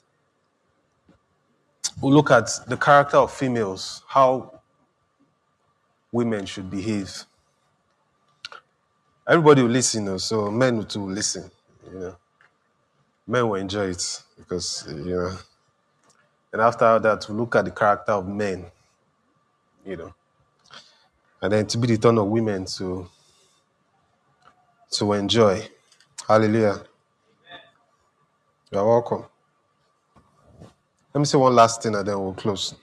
We'll look at the character of females, how women should behave. Everybody will listen, so men will too listen. You know, men will enjoy it because you know. And after that, we'll look at the character of men. You know, and then to be the turn of women to to enjoy. Hallelujah. You're welcome. Let me say one last thing and then we'll close.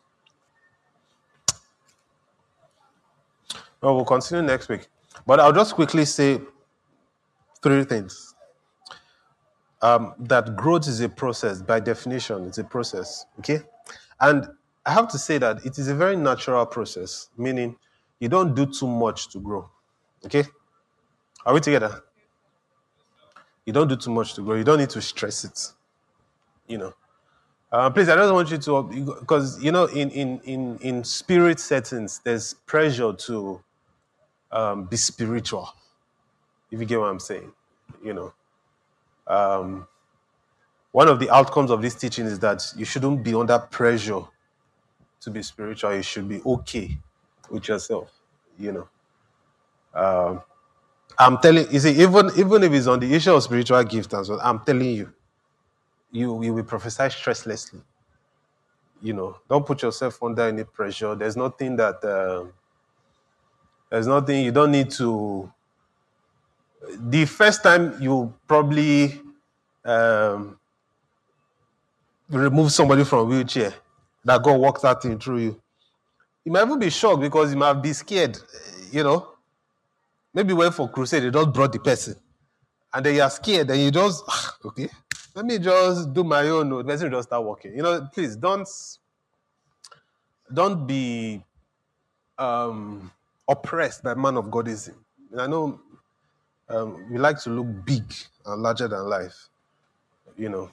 Well, we'll continue next week. But I'll just quickly say three things. Um, that growth is a process. By definition, it's a process. Okay? And I have to say that it is a very natural process, meaning you don't do too much to grow. Okay? Are we together? You don't do too much to grow. You don't need to stress it. You know. Uh, please, I don't want you to, because, you know, in, in, in, in spirit settings, there's pressure to um, be spiritual, if you get what I'm saying. You know, um, one of the outcomes of this teaching is that you shouldn't be under pressure to be spiritual. You should be okay with yourself, you know. Um, I'm telling you, see, even, even if it's on the issue of spiritual gift as well, I'm telling you, you, you will prophesy stresslessly. You know, don't put yourself under any pressure. There's nothing that, uh, there's nothing, you don't need to, the first time you probably um, remove somebody from a wheelchair, that God walks that thing through you, you might even be shocked because you might be scared, you know. Maybe went for crusade, they just brought the person. And then you're scared, and you just, okay, let me just do my own. The person will just start walking. You know, please don't, don't be um, oppressed by man of Godism. I know um, we like to look big and larger than life, you know.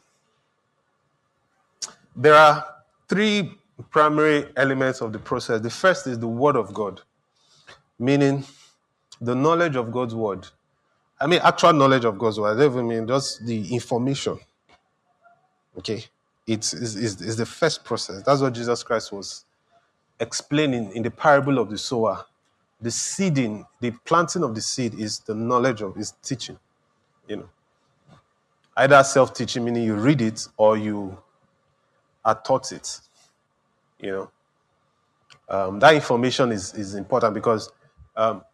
There are three primary elements of the process. The first is the word of God, meaning the knowledge of God's word. I mean, actual knowledge of God's word. I don't even mean just the information. Okay, it's is is is the first process. That's what Jesus Christ was explaining in the parable of the sower. The seeding, the planting of the seed is the knowledge of is teaching. You know, either self-teaching, meaning you read it, or you are taught it. You know, um, that information is is important because um,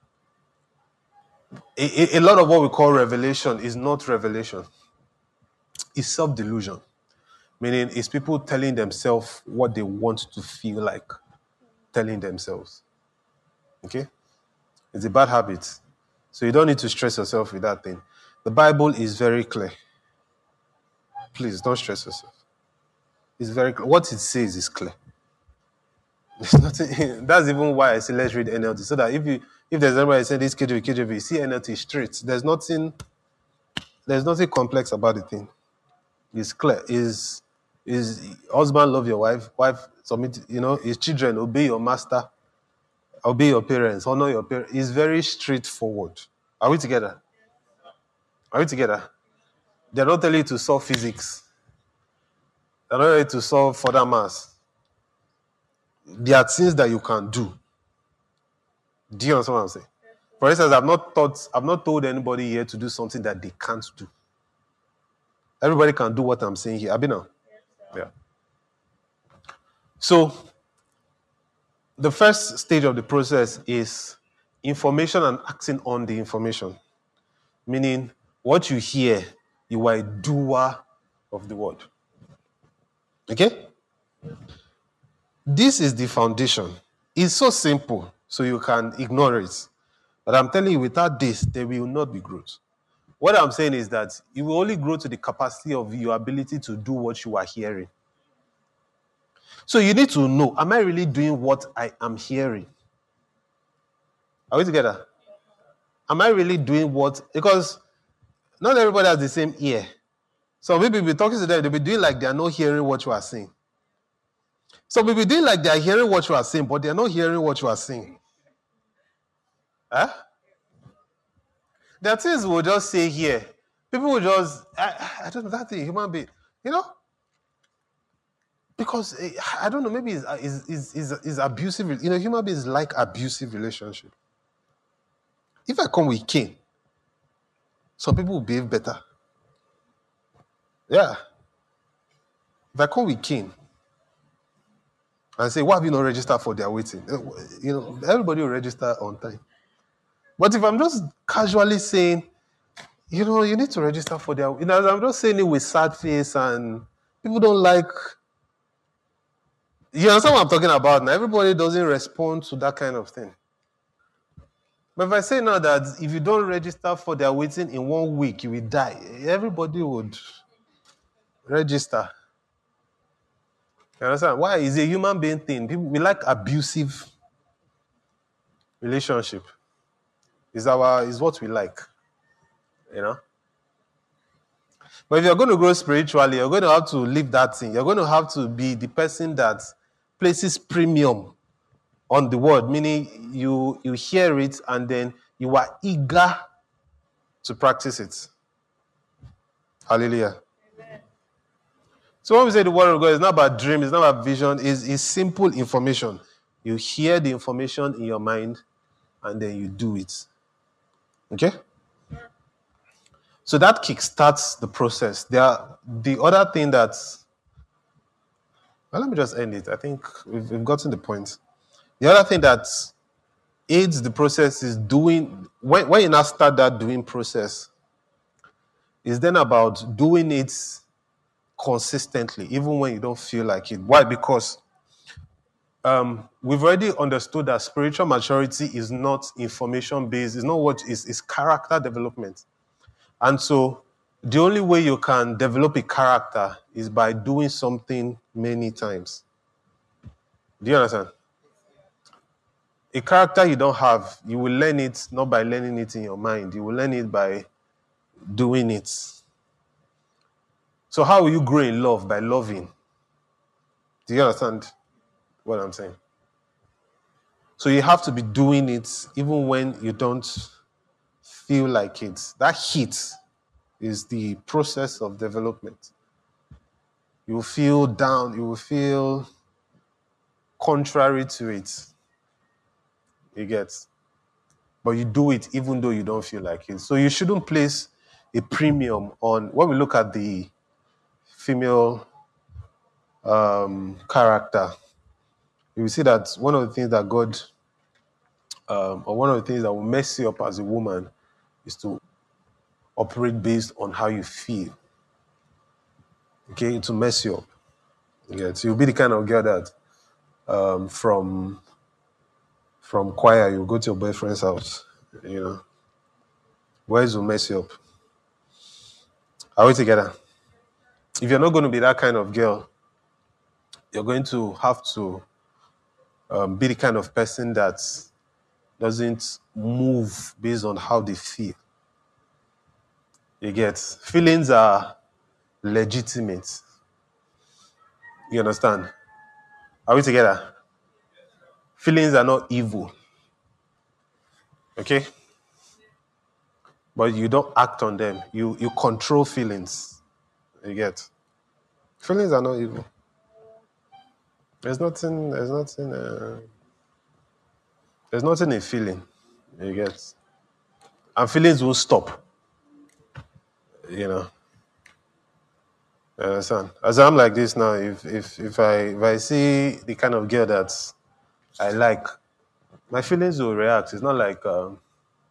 a, a lot of what we call revelation is not revelation. It's self-delusion, meaning it's people telling themselves what they want to feel like telling themselves. Okay, it's a bad habit, so you don't need to stress yourself with that thing. The Bible is very clear. Please don't stress yourself. It's very clear. What it says is clear. There's nothing. That's even why I say let's read N L T, so that if you if there's anybody saying this K J V, K J V, see N L T straight. There's nothing. There's nothing complex about the thing. It's clear. Is is husband love your wife? Wife submit. You know, is children obey your master, obey your parents, honor your parents. It's very straightforward. Are we together? Are we together? They're not telling you to solve physics. They're not telling you to solve further maths. There are things that you can do. Do you understand what I'm saying? For instance, I've not taught, I've not told anybody here to do something that they can't do. Everybody can do what I'm saying here. Abina? Yeah. So, the first stage of the process is information and acting on the information. Meaning, what you hear, you are a doer of the word. Okay? This is the foundation. It's so simple, so you can ignore it. But I'm telling you, without this, there will not be growth. What I'm saying is that you will only grow to the capacity of your ability to do what you are hearing. So you need to know, am I really doing what I am hearing? Are we together? Am I really doing what? Because not everybody has the same ear. Some people be talking to them, they'll be doing like they are not hearing what you are saying. Some people doing like they are hearing what you are saying, but they are not hearing what you are saying. Huh? There are things we'll just say here. People will just, I, I don't know, that thing, human being, you know? Because, I don't know, maybe it's, it's, it's, it's, it's abusive. You know, human beings like abusive relationship. If I come with Cain, some people will behave better. Yeah. If I come with Cain and say, why have you not registered for their waiting? You know, everybody will register on time. But if I'm just casually saying, you know, you need to register for their, you know, I'm just saying it with sad face and people don't like, you understand what I'm talking about now? Everybody doesn't respond to that kind of thing. But if I say now that if you don't register for their waiting in one week, you will die, everybody would register. You understand? Why? It's a human being thing. People, we like abusive relationship. Is our is what we like. You know? But if you're going to grow spiritually, you're going to have to live that thing. You're going to have to be the person that places premium on the word, meaning you you hear it and then you are eager to practice it. Hallelujah. Amen. So when we say the word of God, it's not about dream, it's not about vision, it's, it's simple information. You hear the information in your mind and then you do it. Okay? So that kickstarts the process. There are, the other thing that, well, let me just end it. I think we've, we've gotten the point. The other thing that aids the process is doing, when, when you now start that doing process, is then about doing it consistently, even when you don't feel like it. Why? Because um, we've already understood that spiritual maturity is not information-based. It's not what is, it's character development. And so the only way you can develop a character is by doing something many times. Do you understand? A character you don't have, you will learn it not by learning it in your mind. You will learn it by doing it. So how will you grow in love? By loving. Do you understand what I'm saying? So you have to be doing it even when you don't feel like it. That heat is the process of development. You will feel down, you will feel contrary to it. You get. But you do it even though you don't feel like it. So you shouldn't place a premium on when we look at the female um, character. You will see that one of the things that God, um, or one of the things that will mess you up as a woman is to operate based on how you feel. Okay, to mess you up. Yeah, so you'll be the kind of girl that um, from from choir you go to your boyfriend's house. You know, words will mess you up. Are we together? If you're not going to be that kind of girl, you're going to have to um, be the kind of person that doesn't move based on how they feel. You get feelings are legitimate. You understand? Are we together? Feelings are not evil. Okay? But you don't act on them. You you control feelings. You get feelings are not evil. There's nothing. There's nothing. Uh, there's nothing in feeling. You get, and feelings will stop. You know. You understand? As I'm like this now, if if if I if I see the kind of girl that I like, my feelings will react. It's not like um,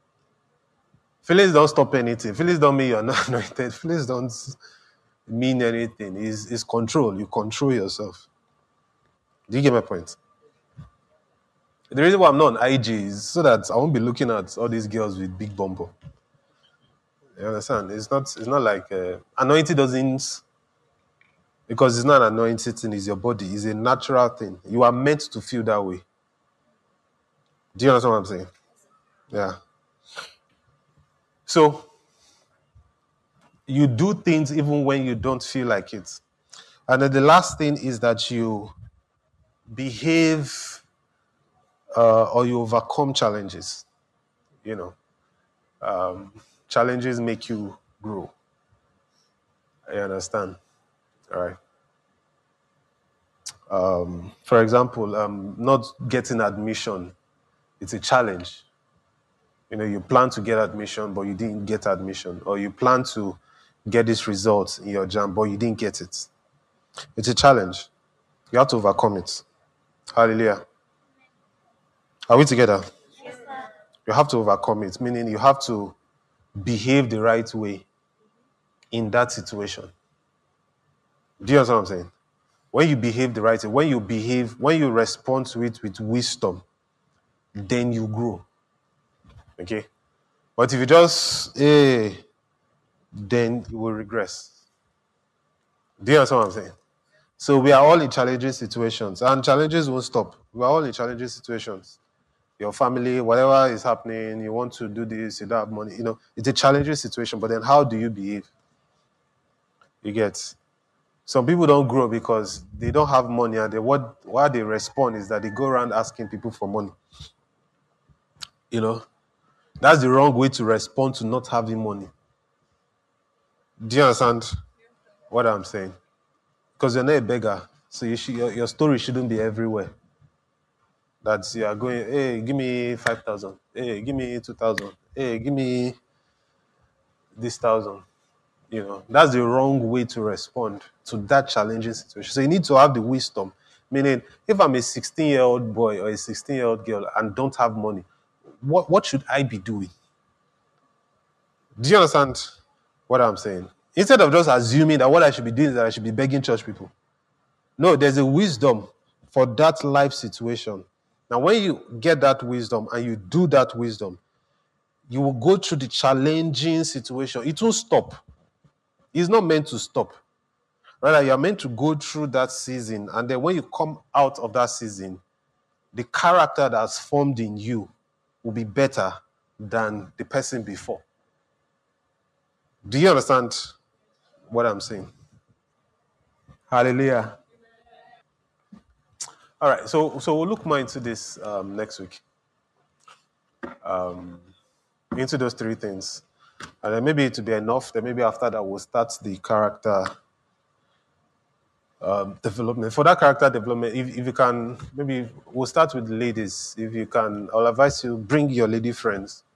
feelings don't stop anything. Feelings don't mean you're not anointed. Feelings don't mean anything. It's, it's control. You control yourself. Do you get my point? The reason why I'm not on I G is so that I won't be looking at all these girls with big bumper. You understand? It's not. It's not like uh, anointing doesn't, because it's not an anointing thing. It's your body. It's a natural thing. You are meant to feel that way. Do you understand what I'm saying? Yeah. So you do things even when you don't feel like it. And then the last thing is that you behave uh, or you overcome challenges. You know, challenges make you grow. I understand. All right. For example, um, not getting admission, it's a challenge. You know, you plan to get admission, but you didn't get admission, or you plan to get this result in your jam, but you didn't get it. It's a challenge. You have to overcome it. Hallelujah. Are we together? You have to overcome it, meaning you have to behave the right way in that situation. Do you understand what I'm saying? When you behave the right way, when you behave, when you respond to it with wisdom, then you grow. Okay? But if you just, eh, then you will regress. Do you understand what I'm saying? So we are all in challenging situations, and challenges won't stop. We are all in challenging situations. Your family, whatever is happening, you want to do this, you don't have money. You know, it's a challenging situation. But then, how do you behave? You get. Some people don't grow because they don't have money, and they, what why they respond is that they go around asking people for money. You know, that's the wrong way to respond to not having money. Do you understand what I'm saying? Because you're not a beggar, so you should, your, your story shouldn't be everywhere. That you are going, hey, give me five thousand. Hey, give me two thousand. Hey, give me this thousand. You know, that's the wrong way to respond to that challenging situation. So you need to have the wisdom. Meaning, if I'm a sixteen-year-old boy or a sixteen-year-old girl and don't have money, what, what should I be doing? Do you understand what I'm saying? Instead of just assuming that what I should be doing is that I should be begging church people. No, there's a wisdom for that life situation. Now, when you get that wisdom and you do that wisdom, you will go through the challenging situation. It won't stop. It's not meant to stop. Rather, you're meant to go through that season, and then when you come out of that season, the character that's formed in you will be better than the person before. Do you understand what I'm saying? Hallelujah. All right, so so we'll look more into this um, next week. into those three things. And then maybe it will be enough. Then maybe after that, we'll start the character um, development. For that character development, if, if you can, maybe we'll start with the ladies. If you can, I'll advise you bring your lady friends.